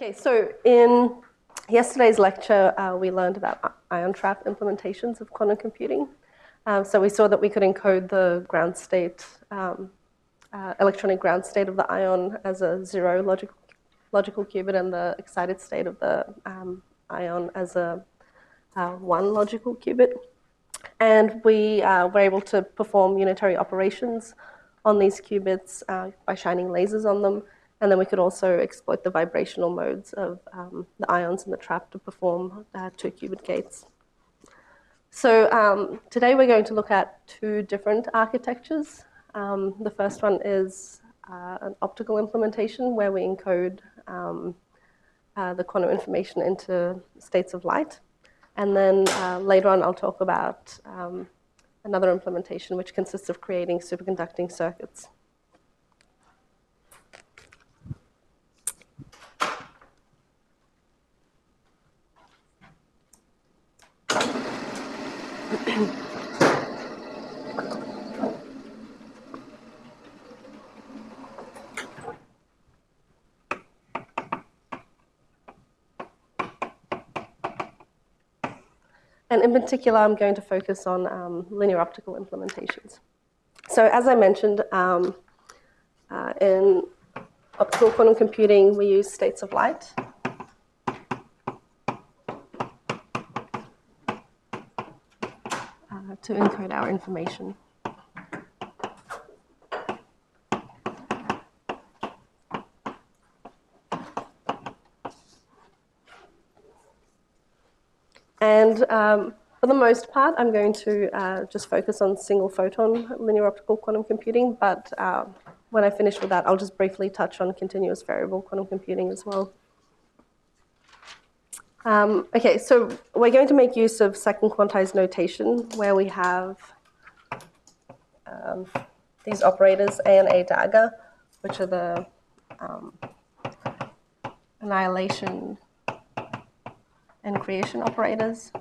Okay, so in yesterday's lecture, we learned about ion trap implementations of quantum computing. So we saw that we could encode the ground state, electronic ground state of the ion as a zero logical qubit, and the excited state of the ion as a one logical qubit. And we were able to perform unitary operations on these qubits by shining lasers on them. And then we could also exploit the vibrational modes of the ions in the trap to perform 2-qubit gates. So today we're going to look at two different architectures. The first one is an optical implementation where we encode the quantum information into states of light. And then later on I'll talk about another implementation which consists of creating superconducting circuits. And in particular, I'm going to focus on linear optical implementations. So as I mentioned, in optical quantum computing, we use states of light. To encode our information. And for the most part, I'm going to just focus on single photon linear optical quantum computing, but when I finish with that, I'll just briefly touch on continuous variable quantum computing as well. Okay, so we're going to make use of second quantized notation where we have these operators A and A dagger, which are the annihilation and creation operators.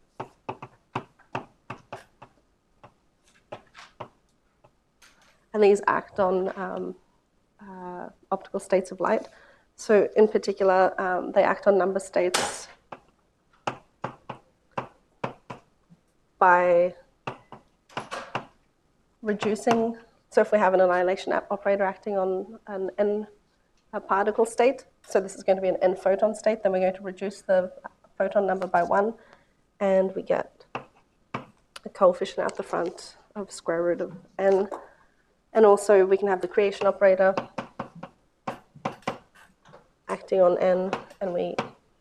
And these act on optical states of light. So in particular, they act on number states by reducing. So if we have an annihilation operator acting on an n particle state, so this is going to be an n photon state, then we're going to reduce the photon number by 1, and we get a coefficient out the front of square root of n. And also we can have the creation operator acting on n, and we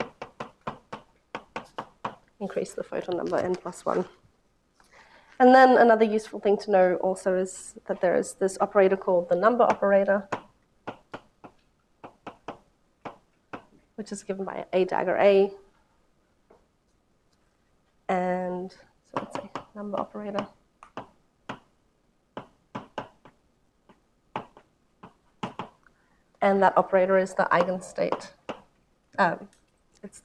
increase the photon number n plus 1. And then another useful thing to know also is that there is this operator called the number operator, which is given by A dagger A. And so let's say number operator. And that operator is the eigenstate. It's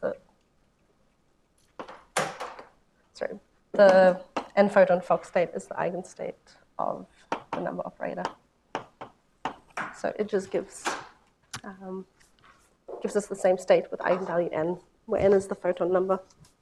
the n photon Fock state is the eigenstate of the number operator. So it just gives us the same state with eigenvalue n, where n is the photon number.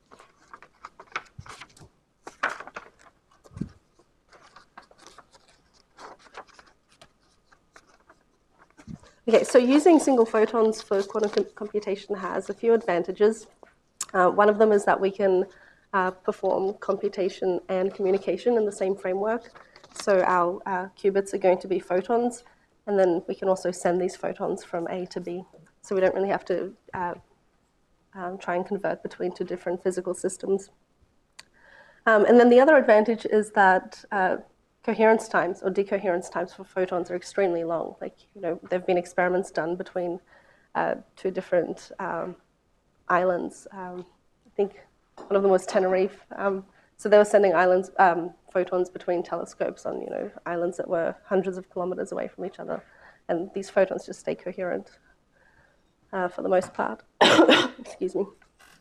Okay, so using single photons for quantum computation has a few advantages. One of them is that we can perform computation and communication in the same framework. So our qubits are going to be photons, and then we can also send these photons from A to B. So we don't really have to try and convert between two different physical systems. And then the other advantage is that coherence times or decoherence times for photons are extremely long. Like, there have been experiments done between two different islands. I think one of them was Tenerife. So they were sending photons between telescopes on, islands that were hundreds of kilometers away from each other. And these photons just stay coherent for the most part. Excuse me.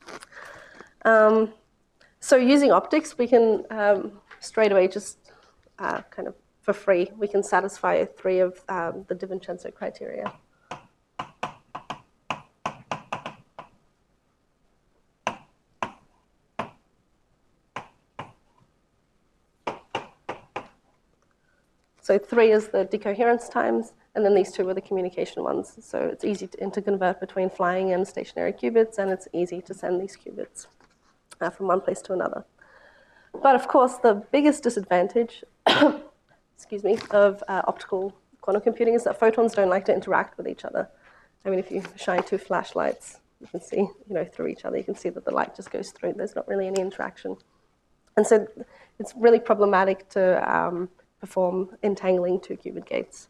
So using optics, we can straight away just kind of for free, we can satisfy 3 of the DiVincenzo criteria. So 3 is the decoherence times, and then these 2 are the communication ones. So it's easy to interconvert between flying and stationary qubits, and it's easy to send these qubits from one place to another. But of course, the biggest disadvantage excuse me, of optical quantum computing is that photons don't like to interact with each other. I mean, if you shine 2 flashlights, you can see, through each other. You can see that the light just goes through. There's not really any interaction. And so it's really problematic to perform entangling 2 qubit gates.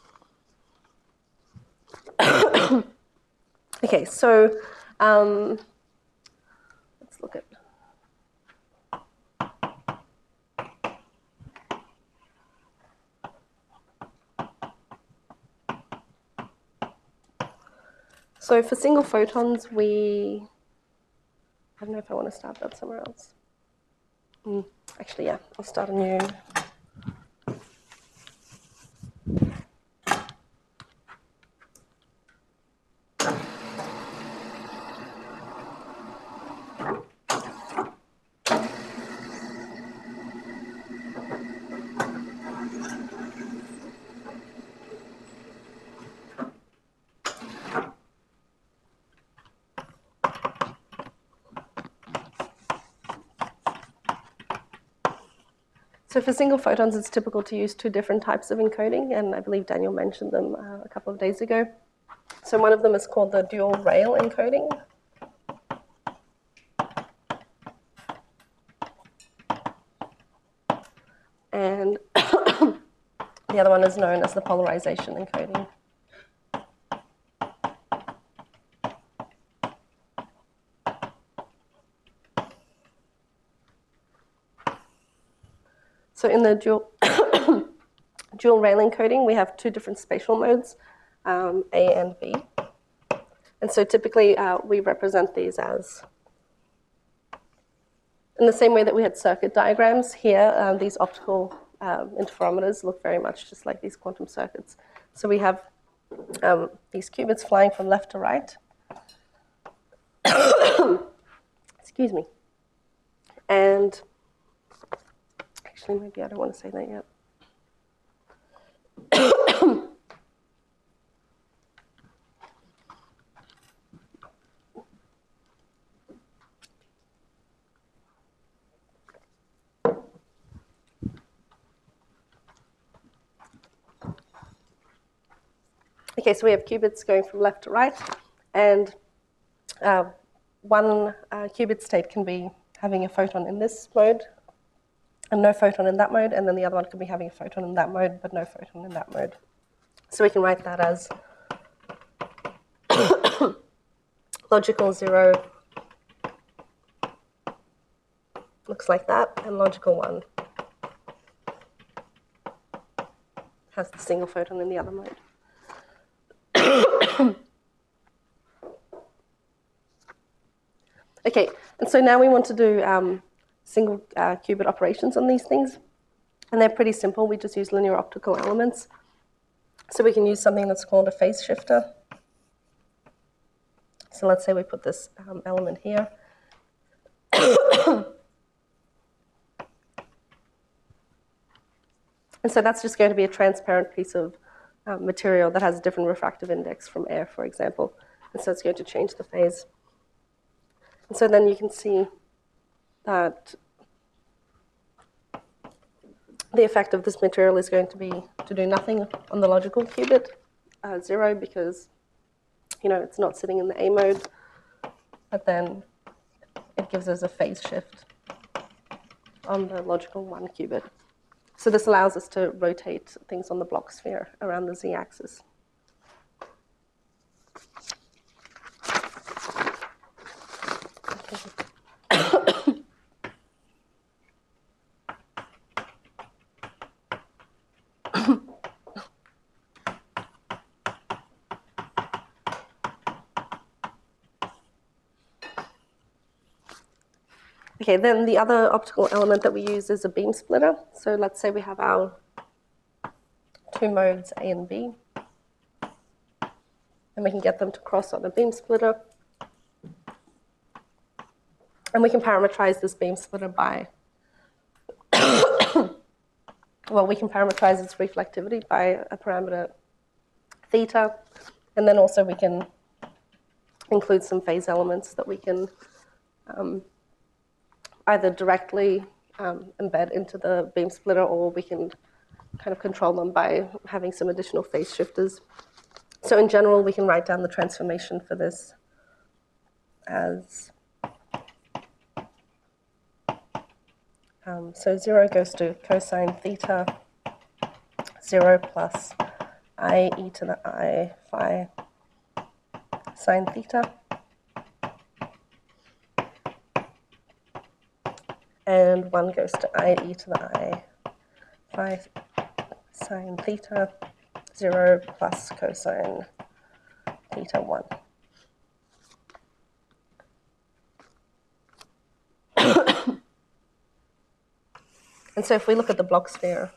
Okay, so let's look at. So for single photons, I don't know if I want to start that somewhere else. Actually, yeah, I'll start a new. So for single photons, it's typical to use 2 different types of encoding, and I believe Daniel mentioned them a couple of days ago. So one of them is called the dual rail encoding. And the other one is known as the polarization encoding. So in the dual rail encoding, we have 2 different spatial modes, A and B. And so typically we represent these as, in the same way that we had circuit diagrams here, these optical interferometers look very much just like these quantum circuits. So we have these qubits flying from left to right. Excuse me. And actually, maybe I don't want to say that yet. Okay, so we have qubits going from left to right, and one qubit state can be having a photon in this mode and no photon in that mode, and then the other one can be having a photon in that mode but no photon in that mode. So we can write that as logical 0 looks like that, and logical 1 has the single photon in the other mode. Okay, and so now we want to do single qubit operations on these things, and they're pretty simple. We just use linear optical elements. So we can use something that's called a phase shifter. So let's say we put this element here. And so that's just going to be a transparent piece of material that has a different refractive index from air, for example. And so it's going to change the phase. And so then you can see that the effect of this material is going to be to do nothing on the logical qubit, 0, because it's not sitting in the A mode, but then it gives us a phase shift on the logical 1 qubit. So this allows us to rotate things on the Bloch sphere around the z-axis. Okay, then the other optical element that we use is a beam splitter. So let's say we have our 2 modes A and B, and we can get them to cross on a beam splitter. And we can parameterize this beam splitter by well, we can parameterize its reflectivity by a parameter theta, and then also we can include some phase elements that we can either directly embed into the beam splitter, or we can kind of control them by having some additional phase shifters. So in general, we can write down the transformation for this as, so 0 goes to cosine theta, 0 plus I e to the I phi sine theta, and 1 goes to I e to the I phi sine theta, 0 plus cosine theta 1. And so if we look at the Bloch sphere,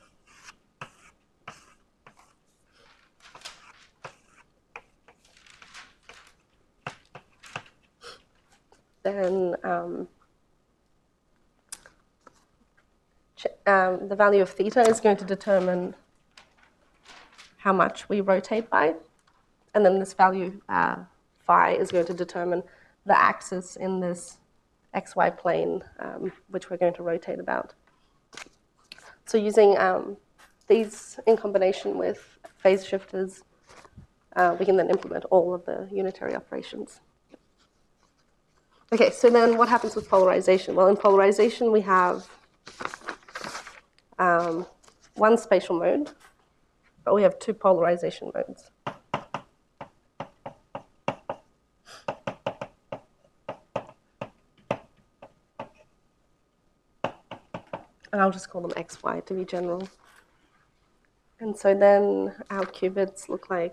then the value of theta is going to determine how much we rotate by. And then this value phi is going to determine the axis in this xy plane, which we're going to rotate about. So using these in combination with phase shifters, we can then implement all of the unitary operations. Okay, so then what happens with polarization? Well, in polarization, we have one spatial mode, but we have two polarization modes. And I'll just call them XY to be general. And so then our qubits look like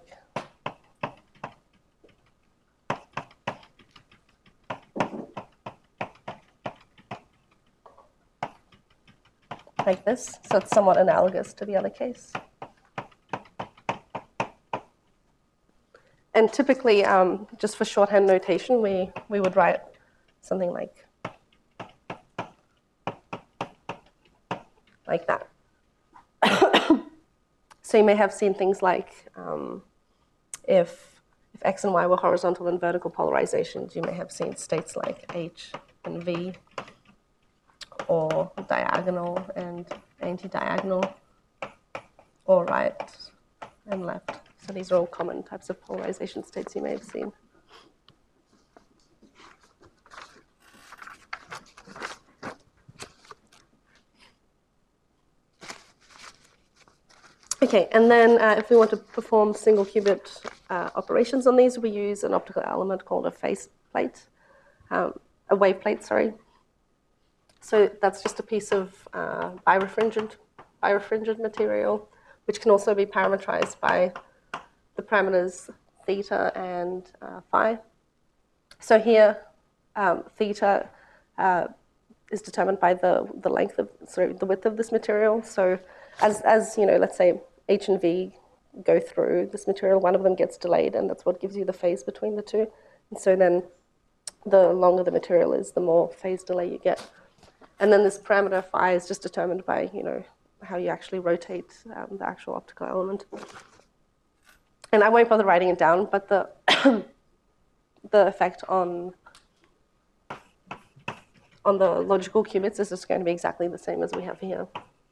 this. So it's somewhat analogous to the other case. And typically, just for shorthand notation, we would write something like that. So you may have seen things like if X and Y were horizontal and vertical polarizations, you may have seen states like H and V, or diagonal and anti-diagonal, or right and left. So these are all common types of polarization states you may have seen. Okay, and then if we want to perform single qubit operations on these, we use an optical element called a phase plate, a wave plate, sorry. So that's just a piece of birefringent material, which can also be parameterized by the parameters theta and phi. So here, theta is determined by the width of this material. So as you know, let's say H and V go through this material, one of them gets delayed, and that's what gives you the phase between the two. And so then the longer the material is, the more phase delay you get. And then this parameter phi is just determined by, how you actually rotate the actual optical element. And I won't bother writing it down, but the the effect on the logical qubits is just going to be exactly the same as we have here.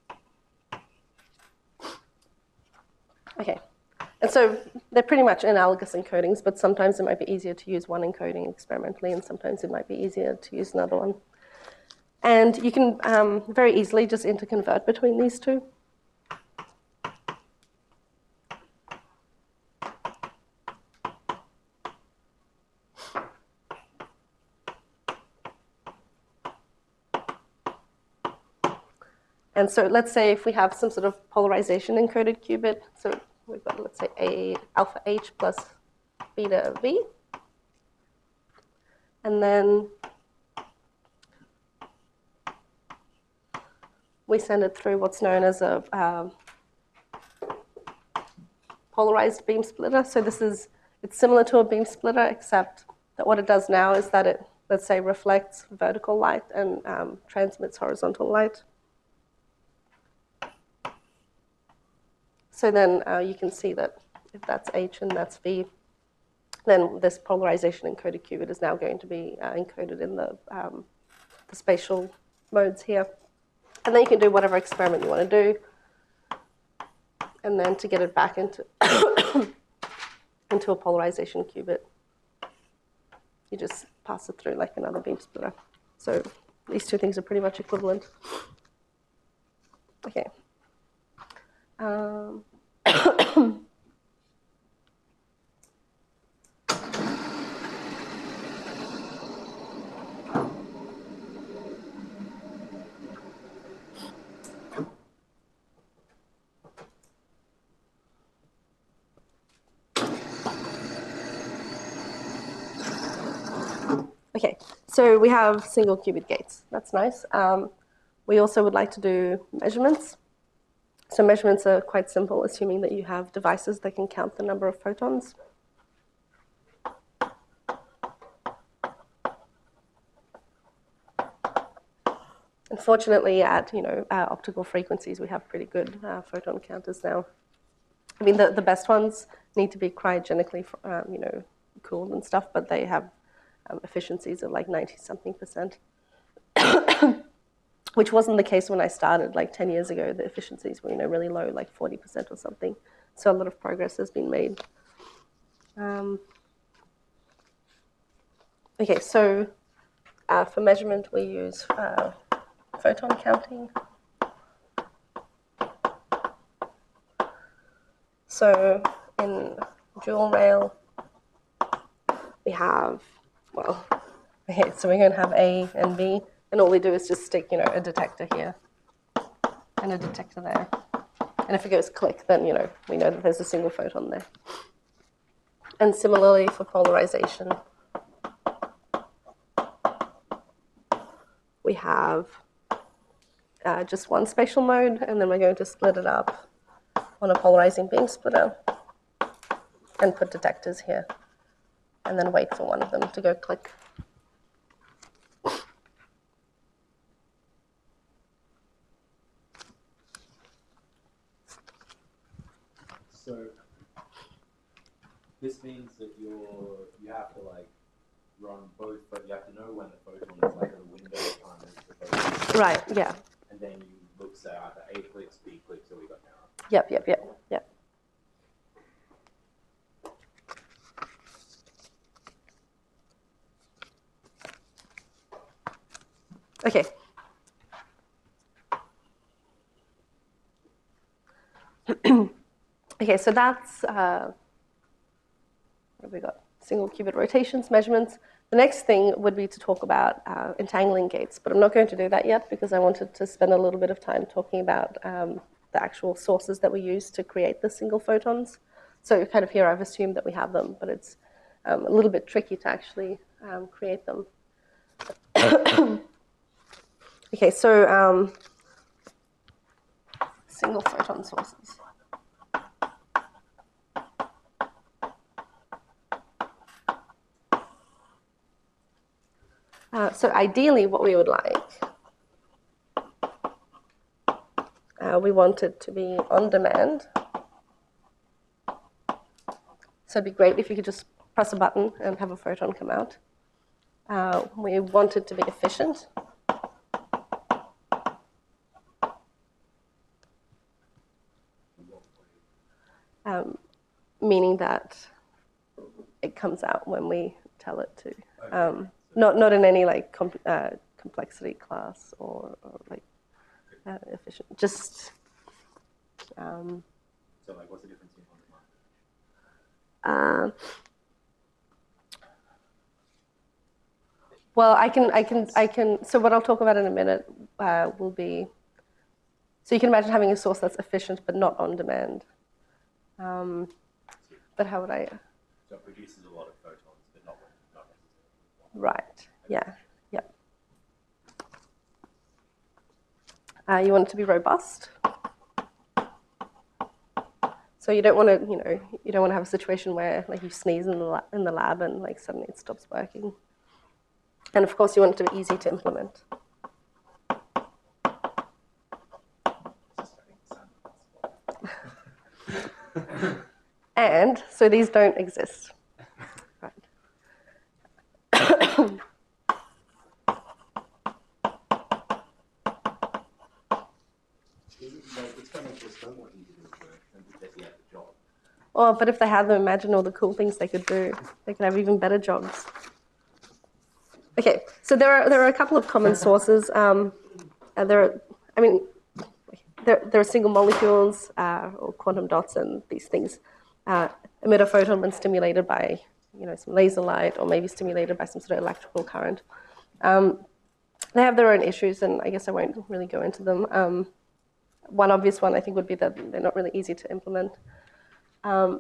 Okay, and so they're pretty much analogous encodings, but sometimes it might be easier to use one encoding experimentally, and sometimes it might be easier to use another one. And you can very easily just interconvert between these two. And so let's say if we have some sort of polarization encoded qubit, so we've got, let's say, a alpha H plus beta V. And then we send it through what's known as a polarized beam splitter. So it's similar to a beam splitter, except that what it does now is that it, let's say, reflects vertical light and transmits horizontal light. So then you can see that if that's H and that's V, then this polarization encoded qubit is now going to be encoded in the spatial modes here. And then you can do whatever experiment you want to do. And then to get it back into, into a polarization qubit, you just pass it through like another beam splitter. So these two things are pretty much equivalent. Okay. Okay, so we have single qubit gates. That's nice. We also would like to do measurements. So measurements are quite simple, assuming that you have devices that can count the number of photons. Unfortunately, at optical frequencies, we have pretty good photon counters now. I mean, the best ones need to be cryogenically, cooled and stuff, but they have efficiencies of like 90-something%, which wasn't the case when I started like 10 years ago. The efficiencies were really low, like 40% or something. So a lot of progress has been made. Okay, so for measurement, we use photon counting. So in dual rail, we have, okay, so we're going to have A and B, and all we do is just stick, a detector here and a detector there. And if it goes click, then, we know that there's a single photon there. And similarly for polarization, we have just one spatial mode, and then we're going to split it up on a polarizing beam splitter and put detectors here, and then wait for one of them to go click. So this means that you have to like run both, but you have to know when the photon is like at a window of time is the photon. Right, yeah. And then you look, say, either A clicks, B clicks, or we got error. Yep. Okay. Okay, so that's what have we got? Single qubit rotations, measurements. The next thing would be to talk about entangling gates, but I'm not going to do that yet because I wanted to spend a little bit of time talking about the actual sources that we use to create the single photons. So kind of here I've assumed that we have them, but it's a little bit tricky to actually create them. Okay, so single photon sources. So ideally what we would like, we want it to be on demand. So it'd be great if you could just press a button and have a photon come out. We want it to be efficient. Meaning that it comes out when we tell it to. Not in any like complexity class or like efficient. Just. So like, what's the difference between on demand? Well, I can. So what I'll talk about in a minute will be. So you can imagine having a source that's efficient but not on demand. But how would I? So it produces a lot of photons, but not necessarily. Right. Yeah. You want it to be robust. So you don't want to, you don't want to have a situation where like you sneeze in the lab and like suddenly it stops working. And of course, you want it to be easy to implement. And so these don't exist. Right. It's kind of just don't want you to do the work and that you have the job. Oh, but if they had them, imagine all the cool things they could do. They could have even better jobs. Okay, so there are a couple of common sources. There are single molecules or quantum dots, and these things emit a photon when stimulated by some laser light or maybe stimulated by some sort of electrical current. They have their own issues, and I guess I won't really go into them. One obvious one I think would be that they're not really easy to implement. I'm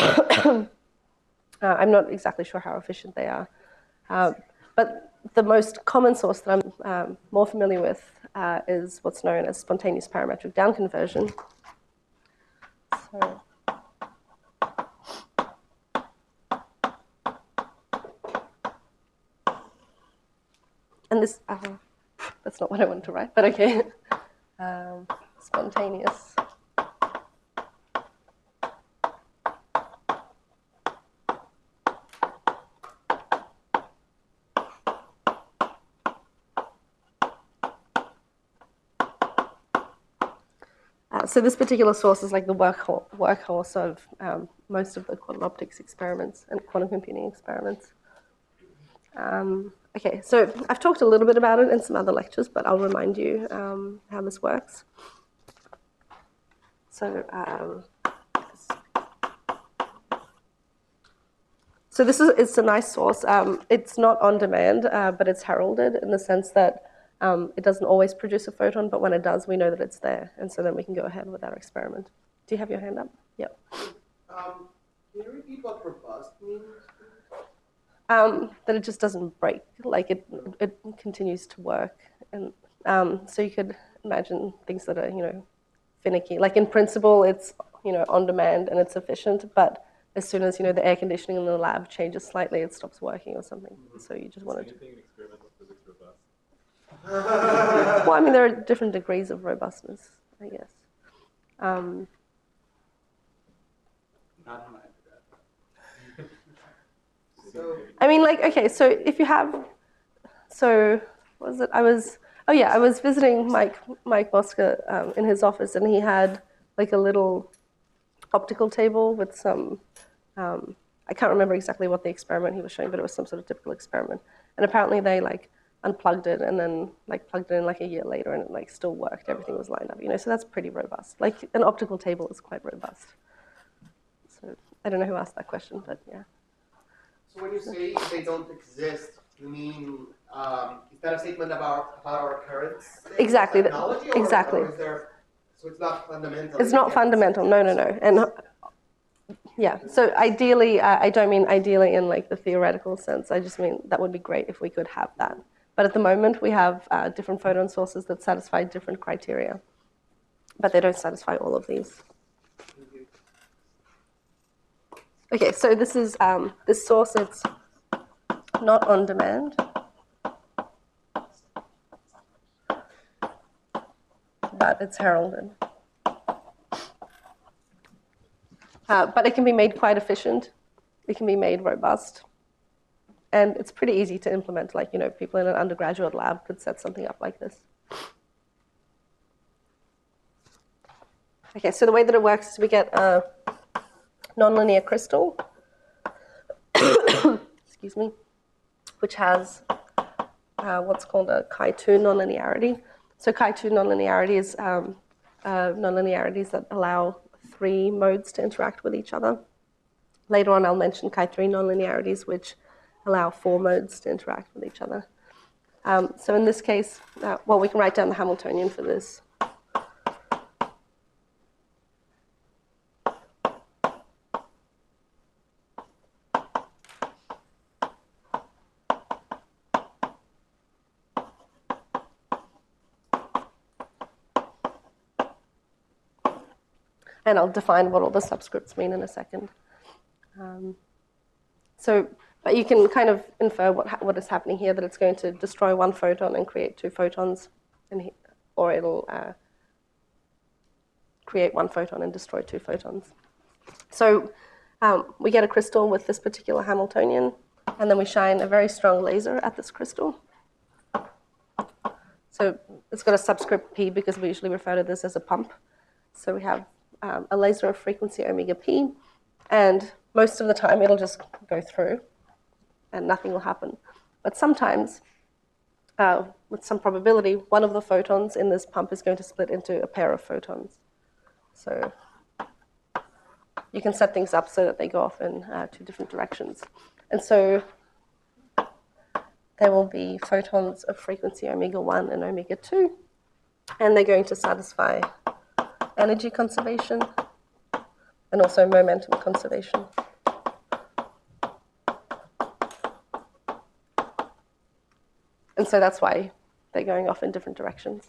not exactly sure how efficient they are. But the most common source that I'm more familiar with is what's known as spontaneous parametric downconversion. So, and this, that's not what I wanted to write, but okay. Spontaneous. So this particular source is like the workhorse of most of the quantum optics experiments and quantum computing experiments. Okay, so I've talked a little bit about it in some other lectures, but I'll remind you how this works. So, it's a nice source. It's not on demand, but it's heralded in the sense that it doesn't always produce a photon, but when it does, we know that it's there, and so then we can go ahead with our experiment. Do you have your hand up? Yep. Can you repeat what robust means? That it just doesn't break, like it continues to work, and so you could imagine things that are finicky. Like in principle, it's on demand and it's efficient, but as soon as the air conditioning in the lab changes slightly, it stops working or something. Mm-hmm. So you just want to. Anything in experimental physics robust? Well, I mean, there are different degrees of robustness, I guess. Not on my So, I mean, like, okay, so if you have, what was it? I was visiting Mike Bosker in his office, and he had like a little optical table with some, I can't remember exactly what the experiment he was showing, but it was some sort of typical experiment. And apparently they like unplugged it and then like plugged it in like a year later, and it like still worked. Everything was lined up, so that's pretty robust. Like an optical table is quite robust. So I don't know who asked that question, but yeah. So when you say they don't exist, you mean is that a statement about our current exactly technology? Exactly. Or is there, so it's not fundamental? It's not fundamental. No. And yeah. So ideally, I don't mean ideally in like the theoretical sense. I just mean that would be great if we could have that. But at the moment, we have different photon sources that satisfy different criteria, but they don't satisfy all of these. Okay, so this is this source. It's not on demand, but it's heralded. But it can be made quite efficient. It can be made robust, and it's pretty easy to implement. Like people in an undergraduate lab could set something up like this. Okay, so the way that it works is we get a nonlinear crystal, excuse me, which has what's called a Chi2 nonlinearity. So Chi2 nonlinearity is nonlinearities that allow 3 modes to interact with each other. Later on, I'll mention Chi3 nonlinearities, which allow 4 modes to interact with each other. So in this case, we can write down the Hamiltonian for this. And I'll define what all the subscripts mean in a second. But you can kind of infer what is happening here, that it's going to destroy 1 photon and create 2 photons, or it'll create 1 photon and destroy 2 photons. So We get a crystal with this particular Hamiltonian, and then we shine a very strong laser at this crystal. So it's got a subscript P because we usually refer to this as a pump. So we have a laser of frequency omega P, and most of the time it'll just go through and nothing will happen. But sometimes, with some probability, one of the photons in this pump is going to split into a pair of photons. So you can set things up so that they go off in two different directions. And so there will be photons of frequency omega 1 and omega 2, and they're going to satisfy energy conservation and also momentum conservation. And so that's why they're going off in different directions.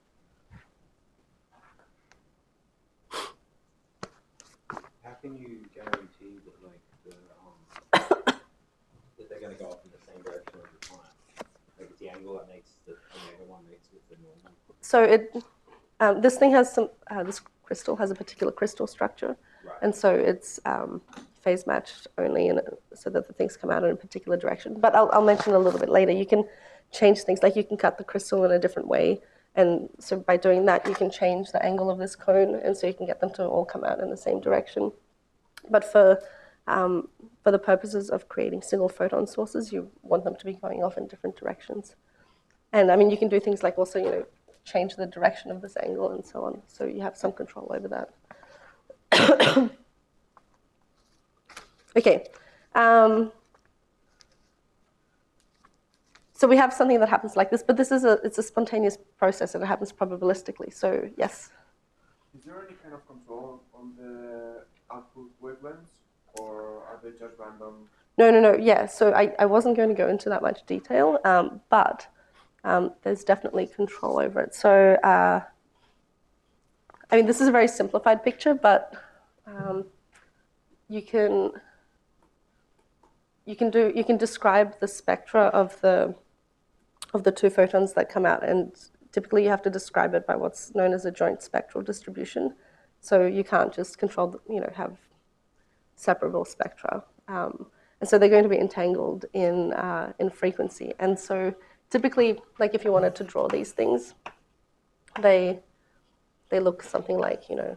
How can you guarantee that that they're going to go off in the same direction over time? Like it's the angle that makes the omega 1 makes with the normal. So this thing has some. This crystal has a particular crystal structure, Right. and so it's phase matched only, so that the things come out in a particular direction. But I'll mention a little bit later. You can change things, like you can cut the crystal in a different way, and so by doing that, you can change the angle of this cone, and so you can get them to all come out in the same direction. But for the purposes of creating single photon sources, you want them to be going off in different directions. And I mean, you can do things like also, change the direction of this angle and so on. So you have some control over that. Okay. So we have something that happens like this, but this is it's a spontaneous process and it happens probabilistically. So yes. Is there any kind of control on the output wavelengths, or are they just random? No. Yeah. So I wasn't going to go into that much detail, but there's definitely control over it. So I mean, this is a very simplified picture, but you can describe the spectra of the two photons that come out, and typically you have to describe it by what's known as a joint spectral distribution. So you can't just control, have separable spectra, and so they're going to be entangled in frequency. And so typically, like if you wanted to draw these things, they look something like, they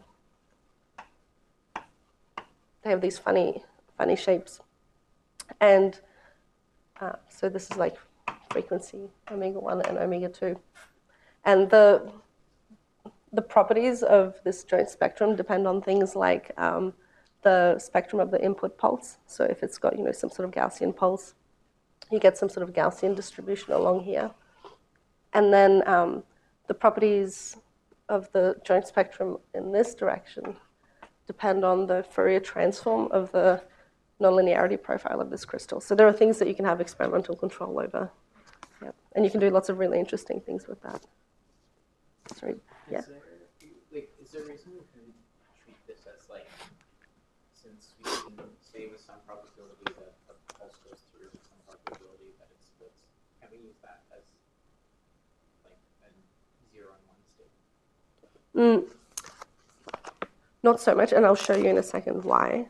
have these funny shapes. And so this is like frequency omega 1 and omega 2. And the properties of this joint spectrum depend on things like the spectrum of the input pulse. So if it's got, some sort of Gaussian pulse, you get some sort of Gaussian distribution along here. And then the properties of the joint spectrum in this direction depend on the Fourier transform of the nonlinearity profile of this crystal. So there are things that you can have experimental control over. Yeah. And you can do lots of really interesting things with that. Sorry. Yeah. Is there a reason we can treat this as since we can say with some probability that a pulse goes through with some probability that it splits, can we use that as a 0 and 1 state? Not so much, and I'll show you in a second why.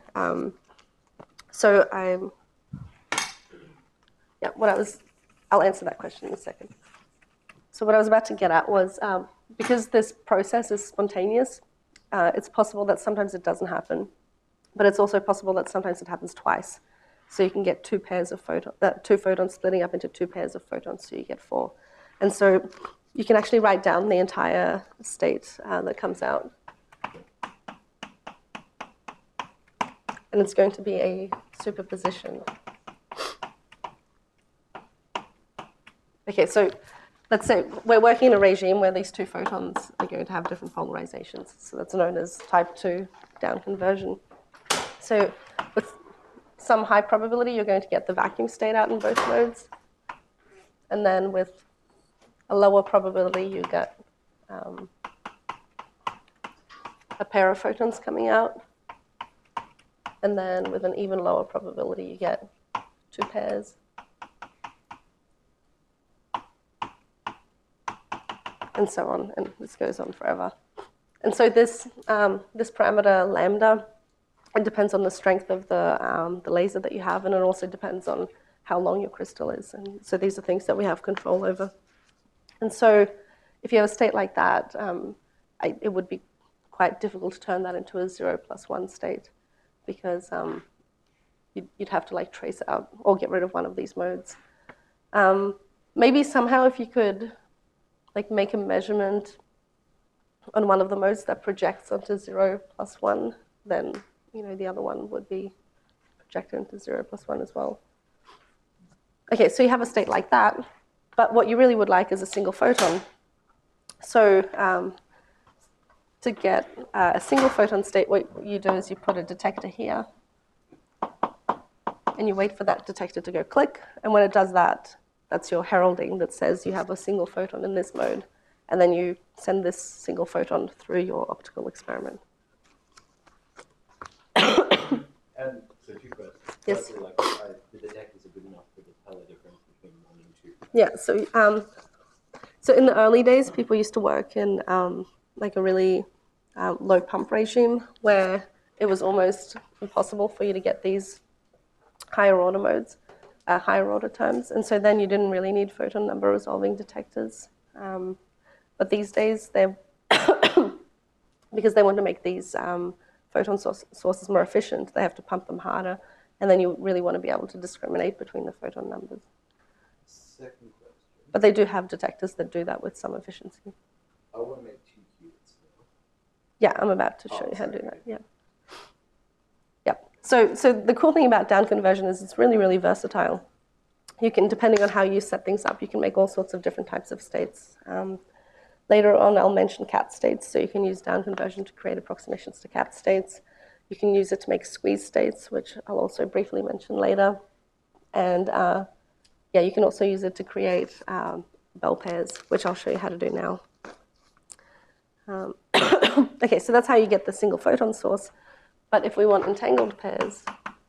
I'll answer that question in a second. So what I was about to get at was, because this process is spontaneous, it's possible that sometimes it doesn't happen, but it's also possible that sometimes it happens twice. So you can get two photons splitting up into two pairs of photons, so you get 4. And so you can actually write down the entire state that comes out. And it's going to be a superposition. Okay, so let's say we're working in a regime where these two photons are going to have different polarizations. So that's known as type 2 down conversion. So with some high probability, you're going to get the vacuum state out in both modes. And then with a lower probability, you get a pair of photons coming out. And then with an even lower probability, you get 2 pairs. And so on, and this goes on forever. And so this parameter lambda It depends on the strength of the laser that you have, and it also depends on how long your crystal is. And so these are things that we have control over. And so if you have a state like that, it would be quite difficult to turn that into a 0+1 state, because you'd have to like trace out or get rid of one of these modes. Maybe somehow if you could like make a measurement on one of the modes that projects onto 0+1, then the other one would be projected into 0+1 as well. Okay, so you have a state like that, but what you really would like is a single photon. So to get a single photon state, what you do is you put a detector here, and you wait for that detector to go click, and when it does that, that's your heralding that says you have a single photon in this mode, and then you send this single photon through your optical experiment. And so 2 questions. Yes. Firstly, like, the detectors are good enough to tell the difference between 1 and 2. Yeah, so in the early days, people used to work in like a really low pump regime where it was almost impossible for you to get these higher order modes, higher order terms, and so then you didn't really need photon number resolving detectors. But these days, they're because they want to make these photon sources more efficient, they have to pump them harder, and then you really want to be able to discriminate between the photon numbers. Second question. But they do have detectors that do that with some efficiency. I want to make 2 qubits now. Yeah, I'm about to show you how to do that. Yeah. Yeah. So the cool thing about down conversion is it's really, really versatile. You can, depending on how you set things up, you can make all sorts of different types of states. Later on, I'll mention cat states, so you can use down conversion to create approximations to cat states. You can use it to make squeeze states, which I'll also briefly mention later. And yeah, you can also use it to create bell pairs, which I'll show you how to do now. Okay, so that's how you get the single photon source. But if we want entangled pairs,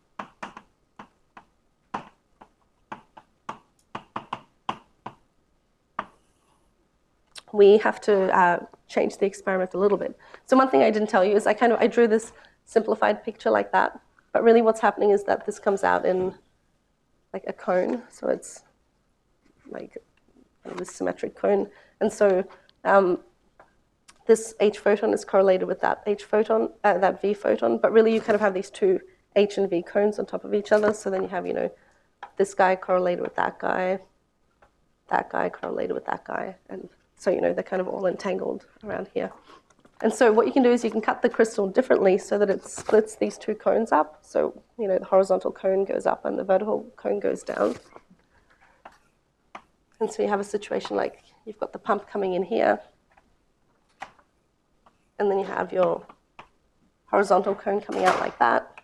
we have to change the experiment a little bit. So one thing I didn't tell you is I drew this simplified picture like that, but really what's happening is that this comes out in like a cone, so it's like this symmetric cone, and so this H photon is correlated with that H photon, that V photon, but really you kind of have these two H and V cones on top of each other, so then you have, this guy correlated with that guy correlated with that guy, and so, they're kind of all entangled around here. And so what you can do is you can cut the crystal differently so that it splits these two cones up. So, the horizontal cone goes up and the vertical cone goes down. And so you have a situation like you've got the pump coming in here, and then you have your horizontal cone coming out like that,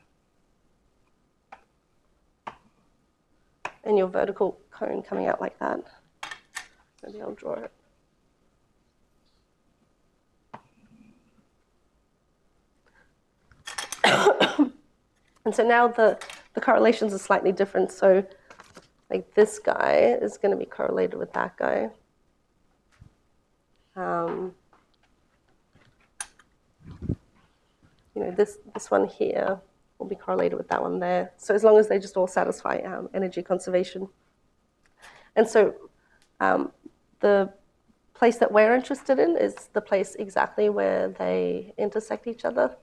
and your vertical cone coming out like that. Maybe I'll draw it. And so now the correlations are slightly different. So like this guy is going to be correlated with that guy. This one here will be correlated with that one there. So as long as they just all satisfy energy conservation. And so the place that we're interested in is the place exactly where they intersect each other.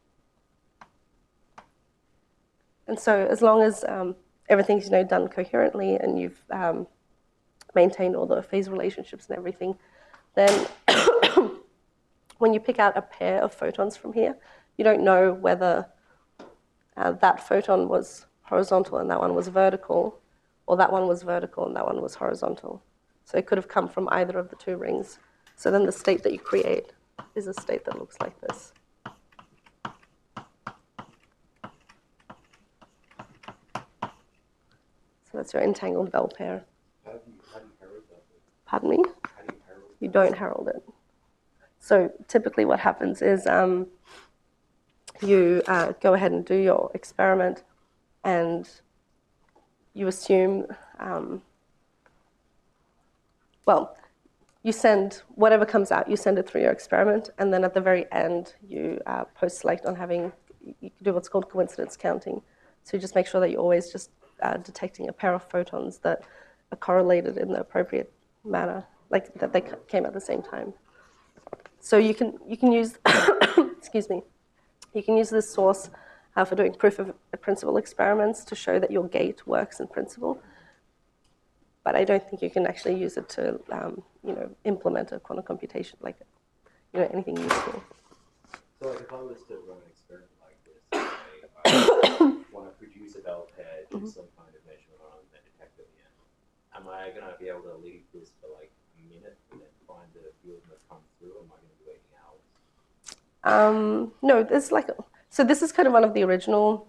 And so as long as everything's done coherently and you've maintained all the phase relationships and everything, then when you pick out a pair of photons from here, you don't know whether that photon was horizontal and that one was vertical, or that one was vertical and that one was horizontal. So it could have come from either of the two rings. So then the state that you create is a state that looks like this. So that's your entangled bell pair. How do you herald that? Pardon me? How do you herald You don't herald it. So typically what happens is you go ahead and do your experiment, and you assume, you send whatever comes out, you send it through your experiment, and then at the very end you post-select on having you can do what's called coincidence counting. So you just make sure that you're always just detecting a pair of photons that are correlated in the appropriate manner, like that they came at the same time. So you can use, excuse me, you can use this source for doing proof of principle experiments to show that your gate works in principle. But I don't think you can actually use it to, implement a quantum computation, like, anything useful. So like if I was to run an experiment like this, I want to produce a bell pair, do some kind of measurement on it, and detect at the end. Am I going to be able to leave this for like a minute and then find the field that comes through? Or am I going to be waiting hours? No, so this is kind of one of the original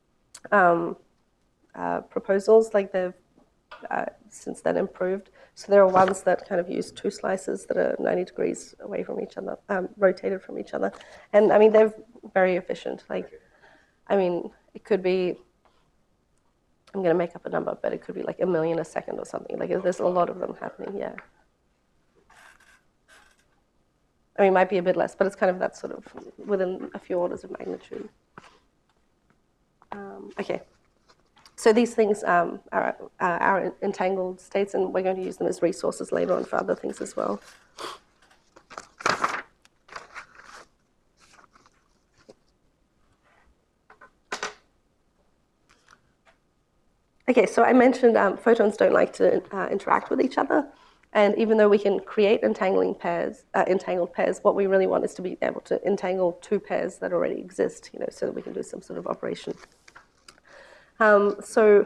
proposals, like they've since then improved. So there are ones that kind of use two slices that are 90 degrees away from each other, rotated from each other. And I mean, they're very efficient. Like, I mean, it could be, I'm going to make up a number, but it could be like 1 million a second or something. Like, there's a lot of them happening, yeah. I mean, it might be a bit less, but it's kind of that sort of within a few orders of magnitude. Okay. So these things are entangled states, and we're going to use them as resources later on for other things as well. Okay, so I mentioned photons don't like to interact with each other, and even though we can create entangled pairs, what we really want is to be able to entangle two pairs that already exist, so that we can do some sort of operation. So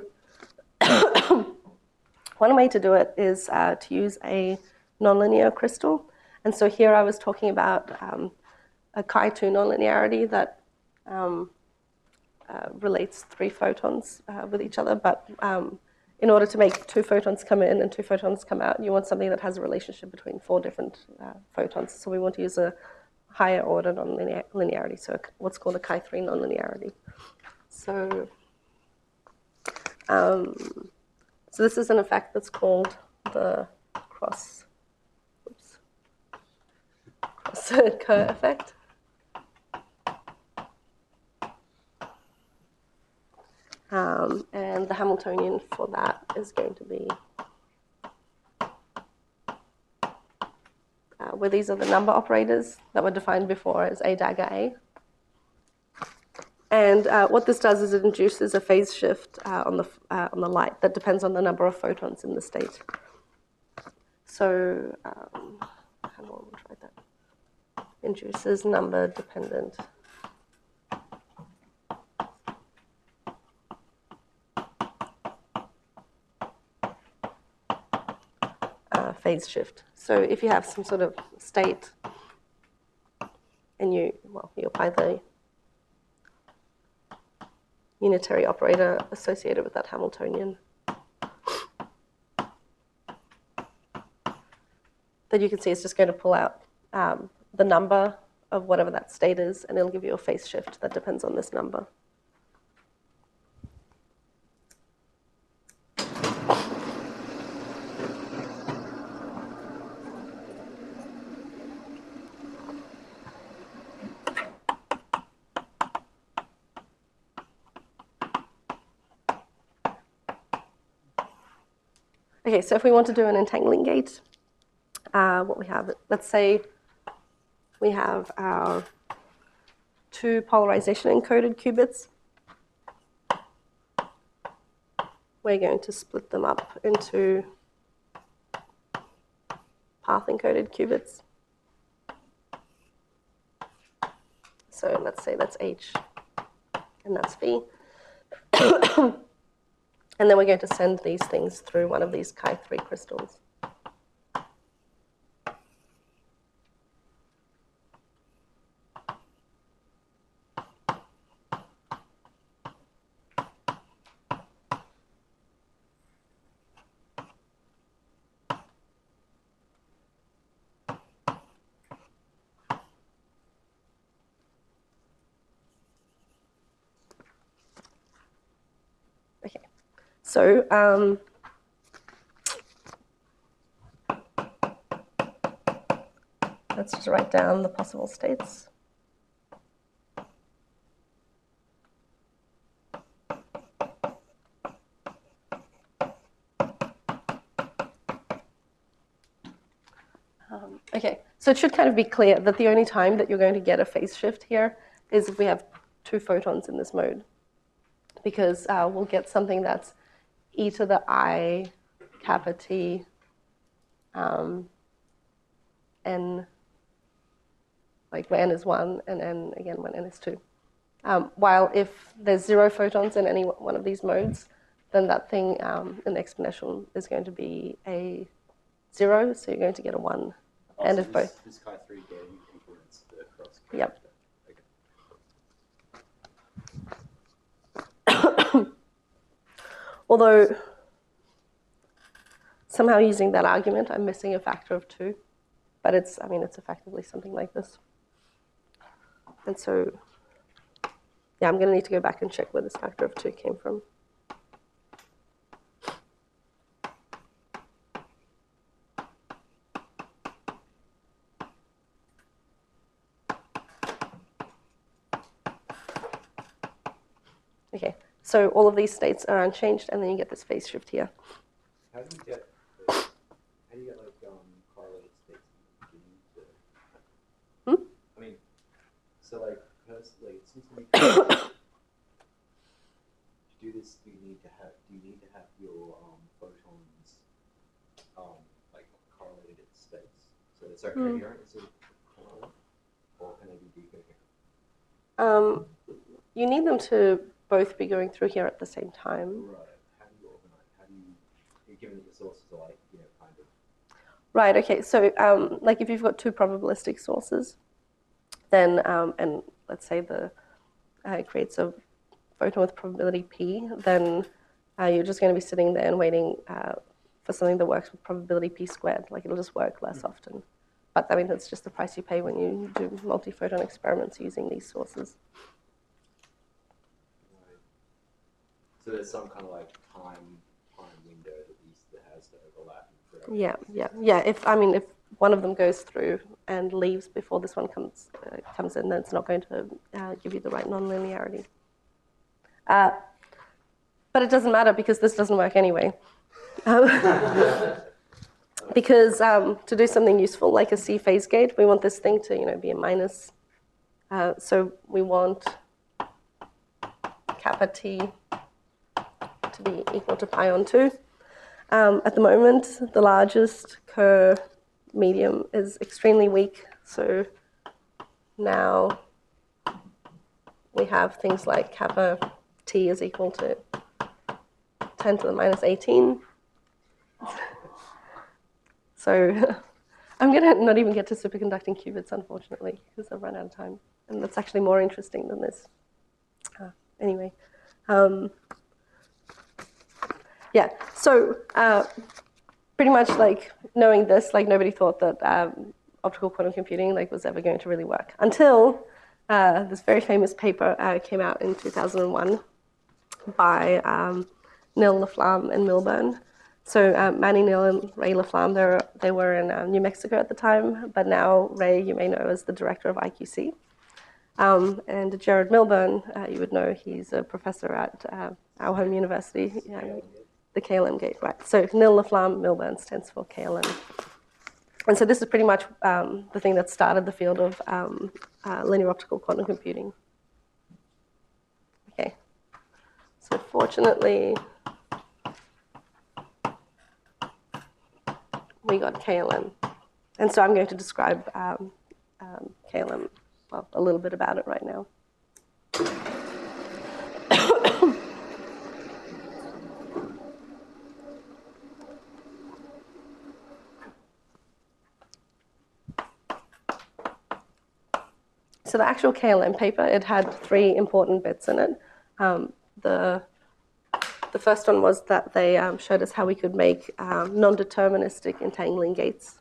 one way to do it is to use a nonlinear crystal. And so here I was talking about a Chi2 nonlinearity that relates 3 photons with each other. But in order to make 2 photons come in and 2 photons come out, you want something that has a relationship between 4 different photons. So we want to use a higher order nonlinearity, so what's called a Chi3 nonlinearity. So this is an effect that's called the cross-Kerr effect. And the Hamiltonian for that is going to be where these are the number operators that were defined before as A dagger A. And what this does is it induces a phase shift on the light that depends on the number of photons in the state. So, how do I try that? Induces number dependent phase shift. So if you have some sort of state and you apply the unitary operator associated with that Hamiltonian, then you can see it's just going to pull out the number of whatever that state is, and it'll give you a phase shift that depends on this number. Okay, so if we want to do an entangling gate, what we have, let's say we have our 2 polarization encoded qubits. We're going to split them up into path encoded qubits. So let's say that's H and that's V. And then we're going to send these things through one of these Chi3 crystals. Okay. So let's just write down the possible states. Okay, so it should kind of be clear that the only time that you're going to get a phase shift here is if we have 2 photons in this mode, because we'll get something that's e to the I kappa t n, like where n is 1, and n again when n is 2. While if there's 0 photons in any one of these modes, then that thing in the exponential is going to be a 0, so you're going to get a 1. And so if both. This chi3 gain influence the cross. Yep. Okay. Although somehow using that argument, I'm missing a factor of 2. But it's effectively something like this. And so, yeah, I'm going to need to go back and check where this factor of 2 came from. Okay, so all of these states are unchanged, and then you get this phase shift here. How do you get like correlated states in the beginning to? I mean, so like personally, it seems to me to do this, do you need to have your photons like correlated states, so it's like coherent, is it correlated, or can they be decoherent? You need them to both be going through here at the same time. Right. How do you organize? How do you, given that the sources are like, kind of. Right, okay, so like if you've got 2 probabilistic sources, then, and let's say it creates a photon with probability p, then you're just going to be sitting there and waiting for something that works with probability p squared. Like it'll just work less often. But I mean, that's just the price you pay when you do multi-photon experiments using these sources. So there's some kind of like time window that has to overlap. Yeah. If one of them goes through and leaves before this one comes in, then it's not going to give you the right nonlinearity. But it doesn't matter because this doesn't work anyway. Because to do something useful like a C phase gate, we want this thing to be a minus. So we want kappa t to be equal to pi on 2. At the moment, the largest Kerr medium is extremely weak. So now we have things like kappa t is equal to 10 to the minus 18. So I'm going to not even get to superconducting qubits, unfortunately, because I've run out of time. And that's actually more interesting than this. Anyway. Yeah, so pretty much like knowing this, like nobody thought that optical quantum computing was ever going to really work until this very famous paper came out in 2001 by Neil Laflamme and Milburn. So Manny Neal and Ray Laflamme, they were in New Mexico at the time, but now Ray, you may know, as the director of IQC. And Jared Milburn, you would know, he's a professor at our home university, the KLM gate, right? So Neil Laflamme, Milburn stands for KLM. And so this is pretty much the thing that started the field of linear optical quantum computing. Okay, so fortunately, we got KLM. And so I'm going to describe KLM, well, a little bit about it right now. So the actual KLM paper, it had 3 important bits in it. The first one was that they showed us how we could make non-deterministic entangling gates.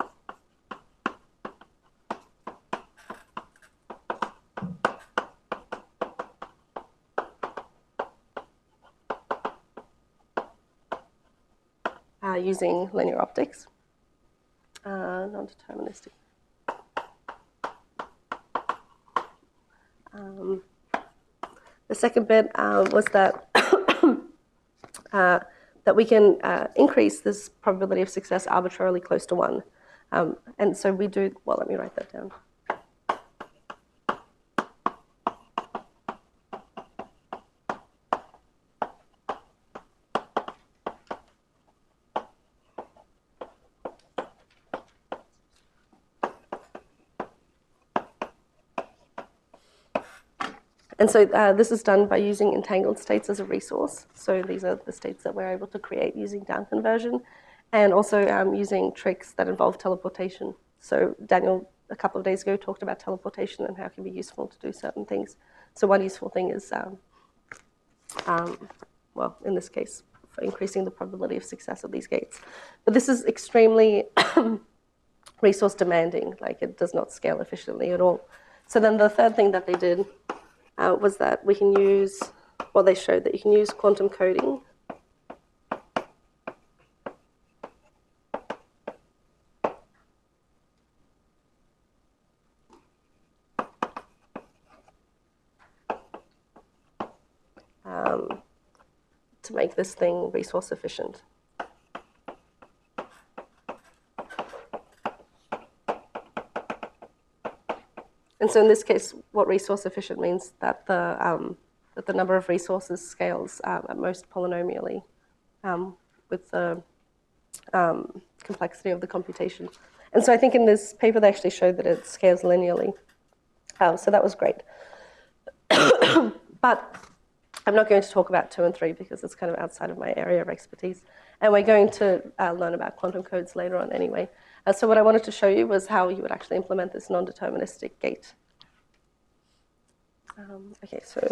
Using linear optics. Non-deterministic. The second bit was that that we can increase this probability of success arbitrarily close to 1. And so we do, well, let me write that down. And so this is done by using entangled states as a resource. So these are the states that we're able to create using down conversion, and also using tricks that involve teleportation. So Daniel, a couple of days ago, talked about teleportation and how it can be useful to do certain things. So one useful thing is, well, in this case, for increasing the probability of success of these gates. But this is extremely resource demanding, like it does not scale efficiently at all. So then the third thing that they did was that we can use, well, they showed that you can use quantum coding to make this thing resource efficient. And so in this case, what resource efficient means that the number of resources scales at most polynomially with the complexity of the computation. And so I think in this paper they actually showed that it scales linearly. So that was great. But I'm not going to talk about 2 and 3 because it's kind of outside of my area of expertise. And we're going to learn about quantum codes later on anyway. So what I wanted to show you was how you would actually implement this non-deterministic gate. Okay, so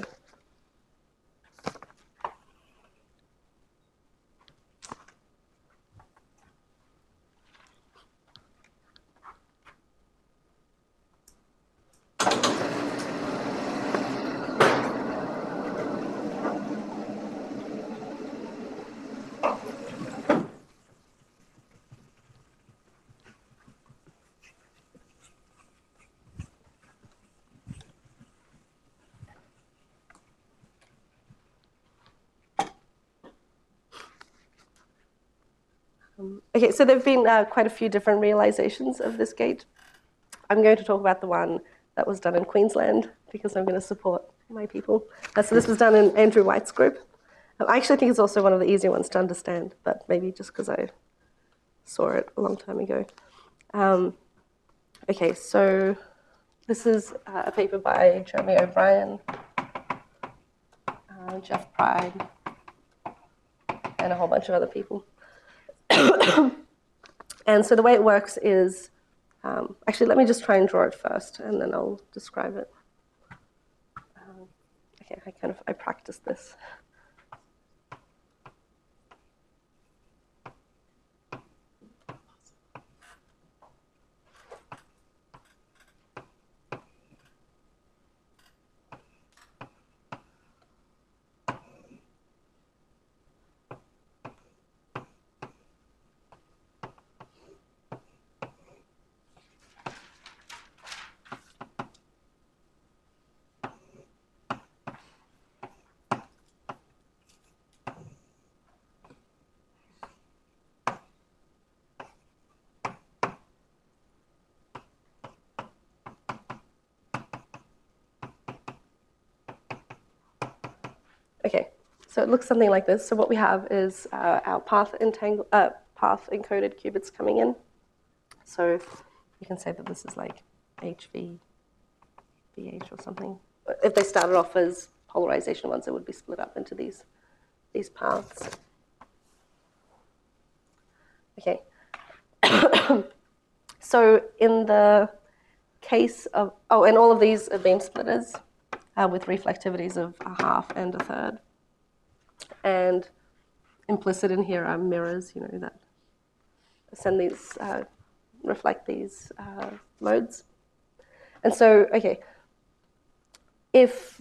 okay, so there have been quite a few different realizations of this gate. I'm going to talk about the one that was done in Queensland because I'm going to support my people. So this was done in Andrew White's group. I actually think it's also one of the easier ones to understand, but maybe just because I saw it a long time ago. Okay, so this is a paper by Jeremy O'Brien, Jeff Pride, and a whole bunch of other people. And so the way it works is, actually, let me just try and draw it first, and then I'll describe it. Okay, I practiced this. Okay, so it looks something like this. So what we have is our path encoded qubits coming in. So you can say that this is like HV, BH or something. If they started off as polarization ones, it would be split up into these paths. Okay. So in the case of, and all of these are beam splitters with reflectivities of 1/2 and 1/3. And implicit in here are mirrors, that send these, reflect these modes. And so, okay, if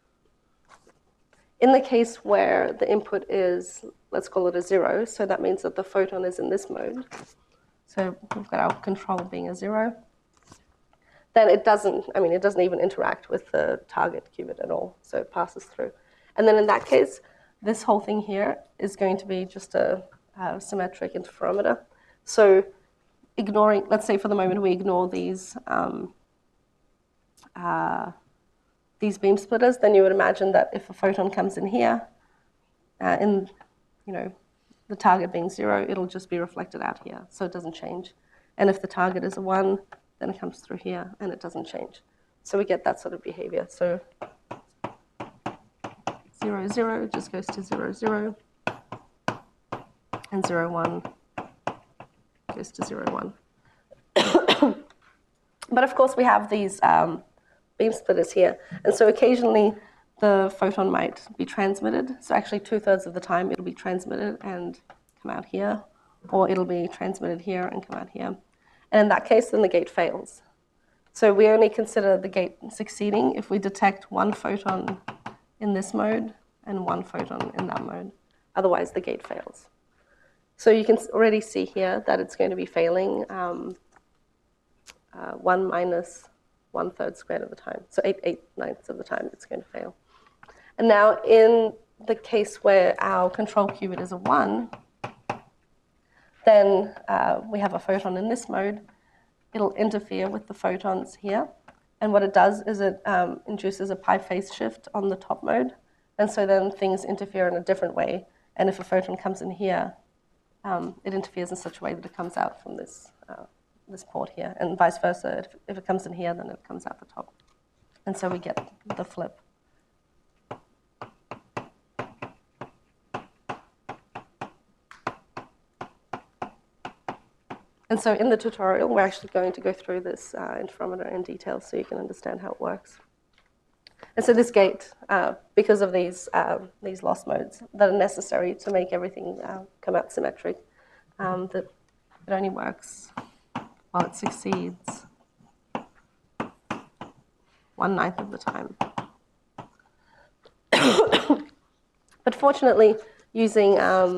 in the case where the input is, let's call it a 0, so that means that the photon is in this mode. So we've got our control being a 0. Then it doesn't even interact with the target qubit at all, so it passes through. And then in that case, this whole thing here is going to be just a symmetric interferometer. So ignoring, let's say for the moment we ignore these beam splitters, then you would imagine that if a photon comes in here, the target being 0, it'll just be reflected out here, so it doesn't change. And if the target is a 1, then it comes through here, and it doesn't change. So we get that sort of behavior. So 0, 0 just goes to 0, 0, and 0, 1 goes to 0, 1. But of course, we have these beam splitters here, and so occasionally the photon might be transmitted. So actually 2/3 of the time it'll be transmitted and come out here, or it'll be transmitted here and come out here. And in that case, then the gate fails. So we only consider the gate succeeding if we detect one photon in this mode and one photon in that mode. Otherwise, the gate fails. So you can already see here that it's going to be failing 1 minus 1/3 squared of the time. So 8/9 of the time it's going to fail. And now in the case where our control qubit is a 1, then we have a photon in this mode. It'll interfere with the photons here. And what it does is it induces a pi phase shift on the top mode. And so then things interfere in a different way. And if a photon comes in here, it interferes in such a way that it comes out from this port here. And vice versa, if it comes in here, then it comes out the top. And so we get the flip. And so in the tutorial, we're actually going to go through this interferometer in detail so you can understand how it works. And so this gate, because of these loss modes that are necessary to make everything come out symmetric, that it only works while it succeeds 1/9 of the time. But fortunately, using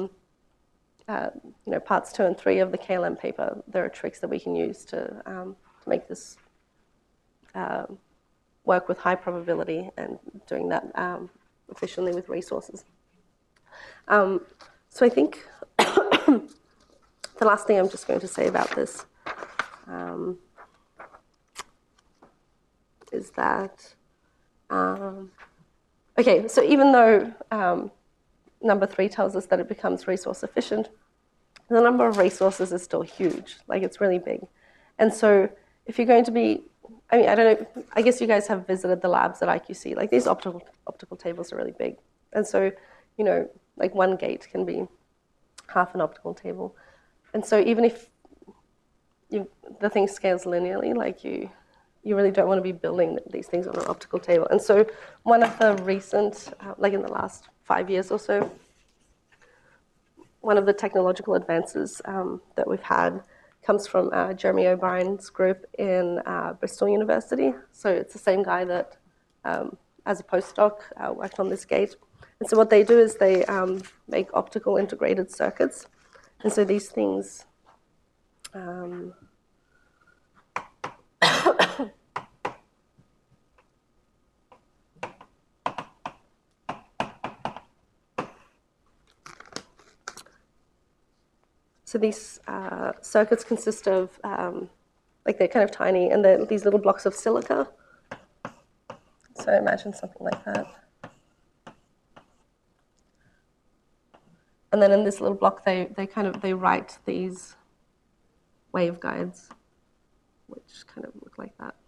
parts 2 and 3 of the KLM paper, there are tricks that we can use to make this work with high probability and doing that efficiently with resources. So I think the last thing I'm just going to say about this is that, okay, so even though number 3 tells us that it becomes resource efficient, the number of resources is still huge, like it's really big. And so if you're going to be, I mean, I don't know, I guess you guys have visited the labs at IQC, like these optical tables are really big. And so, like one gate can be half an optical table. And so even if the thing scales linearly, like you really don't want to be building these things on an optical table. And so one of the recent, like in the last 5 years or so, one of the technological advances that we've had comes from Jeremy O'Brien's group in Bristol University. So it's the same guy that, as a postdoc, worked on this gate. And so what they do is they make optical integrated circuits. And so these things, so these circuits consist of, like they're kind of tiny, and they're these little blocks of silica. So imagine something like that. And then in this little block, they write these waveguides, which kind of look like that.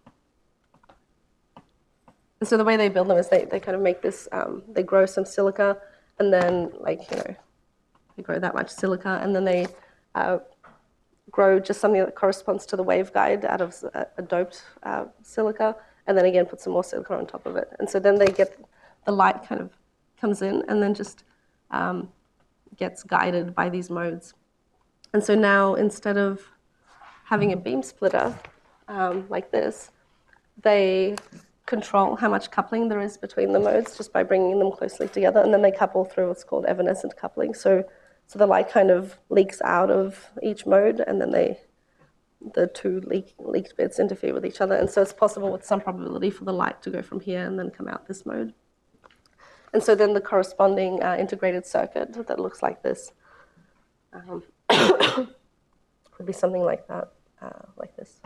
And so the way they build them is they kind of make this, they grow some silica, and then they grow that much silica, and then they grow just something that corresponds to the waveguide out of a doped silica, and then again put some more silica on top of it. And so then they get, the light kind of comes in and then just gets guided by these modes. And so now instead of having a beam splitter like this, they control how much coupling there is between the modes just by bringing them closely together, and then they couple through what's called evanescent coupling. So the light kind of leaks out of each mode, and then the two leaked bits interfere with each other. And so it's possible with some probability for the light to go from here and then come out this mode. And so then the corresponding integrated circuit that looks like this would be something like that. like this.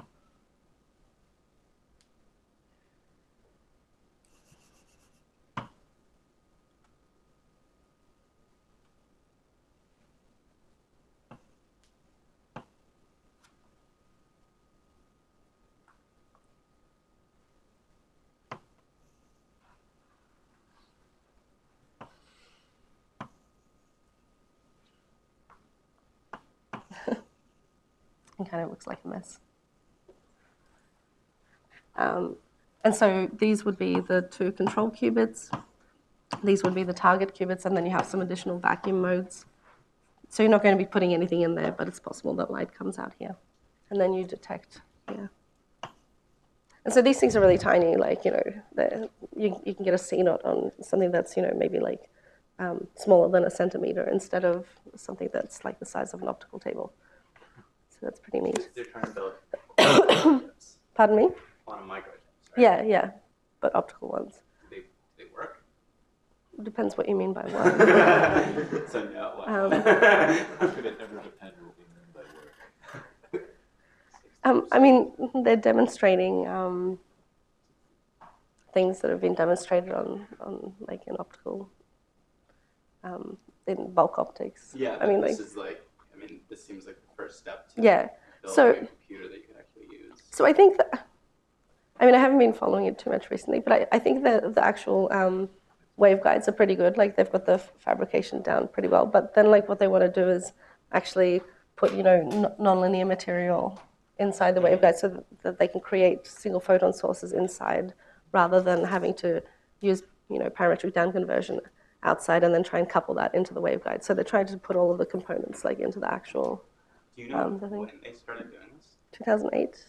It kind of looks like a mess. And so these would be the two control qubits. These would be the target qubits, and then you have some additional vacuum modes. So you're not going to be putting anything in there, but it's possible that light comes out here. And then you detect here. And so these things are really tiny, like, you know, you can get a CNOT on something that's, you know, maybe like smaller than a centimeter instead of something that's like the size of an optical table. So that's pretty neat. They're trying to build microchips, Pardon me? quantum microchips, right? Yeah, but optical ones. Do they work? Depends what you mean by what. So no. Could it ever depend what we mean by work? I mean, they're demonstrating things that have been demonstrated on like in optical, in bulk optics. Yeah, I mean, this like, is like, I mean, this seems like the first step to yeah. building So- a computer that you could actually use. So I think that, I mean, I haven't been following it too much recently, but I think that the actual waveguides are pretty good. Like they've got the fabrication down pretty well. But then, like, what they want to do is actually put, you know, nonlinear material inside the waveguide so that they can create single photon sources inside, rather than having to use, you know, parametric down conversion outside and then try and couple that into the waveguide. So they're trying to put all of the components like into the actual Do you know the thing. when they started doing this? 2008.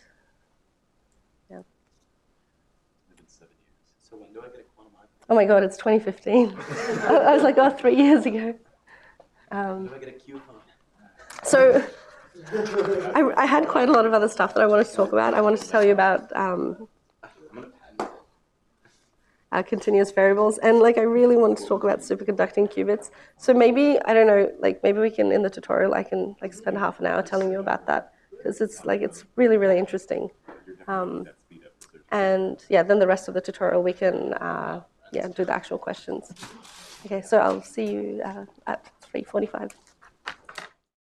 It's been 7 years. So when do I get a quantum microchip? Oh my God, it's 2015. I was like, oh, 3 years ago. When do I get a Q phone? So I had quite a lot of other stuff that I wanted to talk about. I wanted to tell you about I'm gonna patent it. continuous variables, and like I really wanted to talk about superconducting qubits. So maybe, I don't know, like maybe we can, in the tutorial, I can like spend half an hour telling you about that, because it's like, it's really, really interesting. That speed up research. And yeah, then the rest of the tutorial we can do the actual questions. Okay, so I'll see you at 3:45.